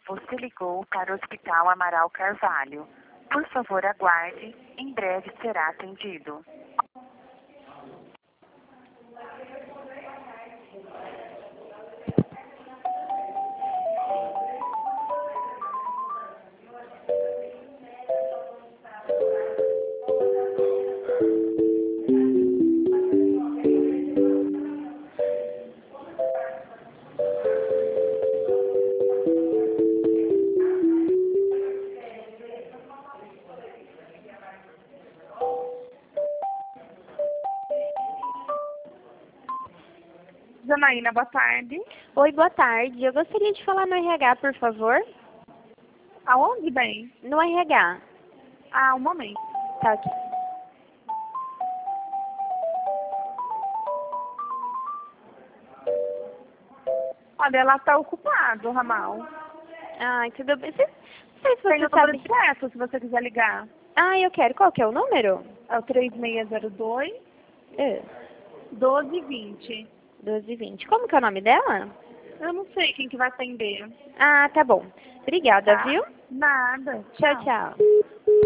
Você ligou para o Hospital Amaral Carvalho. Por favor, aguarde. Em breve será atendido. Janaína, boa tarde. Oi, boa tarde. Eu gostaria de falar no RH, por favor. Aonde, bem? No RH. Ah, um momento. Tá aqui. Olha, ela está ocupada, o ramal. Ai, tudo bem. Não sei se Tem você o número sabe. direto, se você quiser ligar. Ah, eu quero. Qual que é o número? É o 3602 É, 1220. 1220. Como que é o nome dela? Eu não sei quem que vai atender. Ah, tá bom. Obrigada, Tá? viu? Nada. Tchau, tchau.